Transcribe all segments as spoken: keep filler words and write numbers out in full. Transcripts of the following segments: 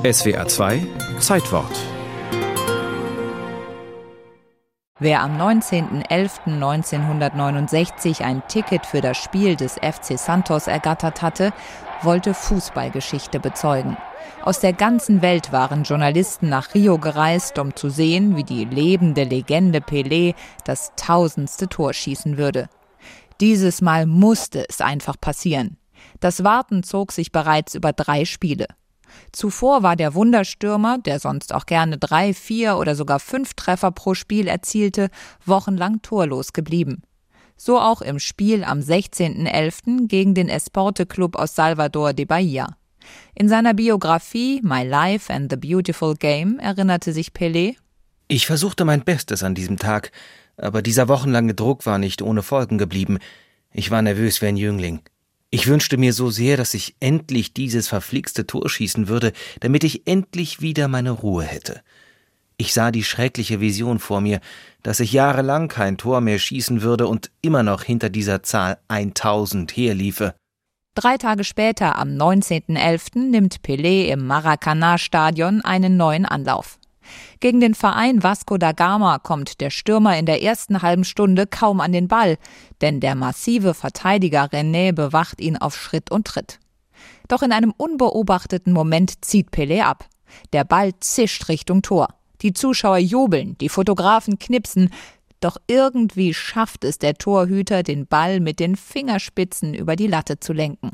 S W R zwei Zeitwort. Wer am neunzehnten elften neunzehnhundertneunundsechzig ein Ticket für das Spiel des F C Santos ergattert hatte, wollte Fußballgeschichte bezeugen. Aus der ganzen Welt waren Journalisten nach Rio gereist, um zu sehen, wie die lebende Legende Pelé das tausendste Tor schießen würde. Dieses Mal musste es einfach passieren. Das Warten zog sich bereits über drei Spiele. Zuvor war der Wunderstürmer, der sonst auch gerne drei, vier oder sogar fünf Treffer pro Spiel erzielte, wochenlang torlos geblieben. So auch im Spiel am sechzehnten elften gegen den Esporte Club aus Salvador de Bahia. In seiner Biografie My Life and the Beautiful Game erinnerte sich Pelé: Ich versuchte mein Bestes an diesem Tag, aber dieser wochenlange Druck war nicht ohne Folgen geblieben. Ich war nervös wie ein Jüngling. Ich wünschte mir so sehr, dass ich endlich dieses verflixte Tor schießen würde, damit ich endlich wieder meine Ruhe hätte. Ich sah die schreckliche Vision vor mir, dass ich jahrelang kein Tor mehr schießen würde und immer noch hinter dieser Zahl tausend herliefe. Drei Tage später, am neunzehnten elften, nimmt Pelé im Maracanã-Stadion einen neuen Anlauf. Gegen den Verein Vasco da Gama kommt der Stürmer in der ersten halben Stunde kaum an den Ball, denn der massive Verteidiger René bewacht ihn auf Schritt und Tritt. Doch in einem unbeobachteten Moment zieht Pelé ab. Der Ball zischt Richtung Tor. Die Zuschauer jubeln, die Fotografen knipsen, doch irgendwie schafft es der Torhüter, den Ball mit den Fingerspitzen über die Latte zu lenken.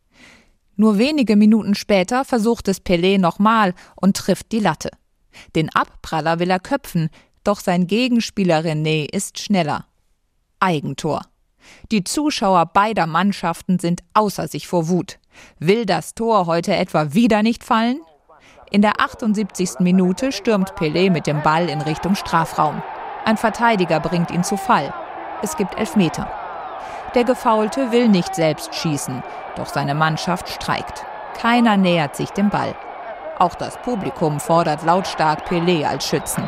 Nur wenige Minuten später versucht es Pelé nochmal und trifft die Latte. Den Abpraller will er köpfen, doch sein Gegenspieler René ist schneller. Eigentor. Die Zuschauer beider Mannschaften sind außer sich vor Wut. Will das Tor heute etwa wieder nicht fallen? In der achtundsiebzigsten Minute stürmt Pelé mit dem Ball in Richtung Strafraum. Ein Verteidiger bringt ihn zu Fall. Es gibt Elfmeter. Der Gefaulte will nicht selbst schießen, doch seine Mannschaft streikt. Keiner nähert sich dem Ball. Auch das Publikum fordert lautstark Pelé als Schützen.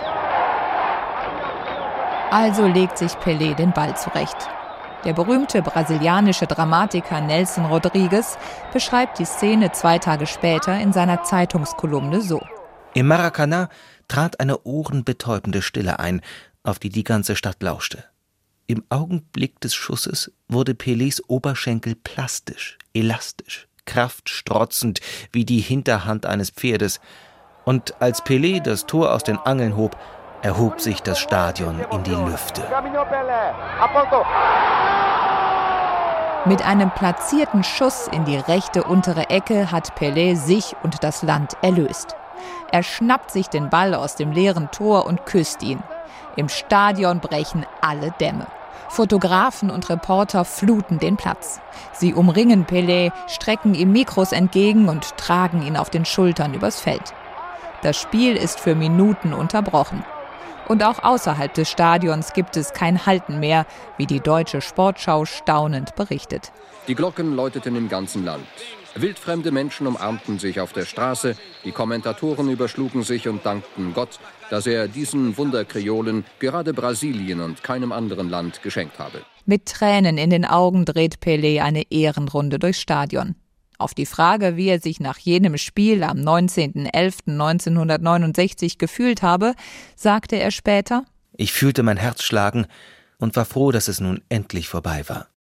Also legt sich Pelé den Ball zurecht. Der berühmte brasilianische Dramatiker Nelson Rodrigues beschreibt die Szene zwei Tage später in seiner Zeitungskolumne so: Im Maracanã trat eine ohrenbetäubende Stille ein, auf die die ganze Stadt lauschte. Im Augenblick des Schusses wurde Pelés Oberschenkel plastisch, elastisch, kraftstrotzend wie die Hinterhand eines Pferdes. Und als Pelé das Tor aus den Angeln hob, erhob sich das Stadion in die Lüfte. Mit einem platzierten Schuss in die rechte untere Ecke hat Pelé sich und das Land erlöst. Er schnappt sich den Ball aus dem leeren Tor und küsst ihn. Im Stadion brechen alle Dämme. Fotografen und Reporter fluten den Platz. Sie umringen Pelé, strecken ihm Mikros entgegen und tragen ihn auf den Schultern übers Feld. Das Spiel ist für Minuten unterbrochen. Und auch außerhalb des Stadions gibt es kein Halten mehr, wie die Deutsche Sportschau staunend berichtet. Die Glocken läuteten im ganzen Land. Wildfremde Menschen umarmten sich auf der Straße, die Kommentatoren überschlugen sich und dankten Gott, dass er diesen Wunderkreolen gerade Brasilien und keinem anderen Land geschenkt habe. Mit Tränen in den Augen dreht Pelé eine Ehrenrunde durchs Stadion. Auf die Frage, wie er sich nach jenem Spiel am neunzehnten elften neunzehnhundertneunundsechzig gefühlt habe, sagte er später: Ich fühlte mein Herz schlagen und war froh, dass es nun endlich vorbei war.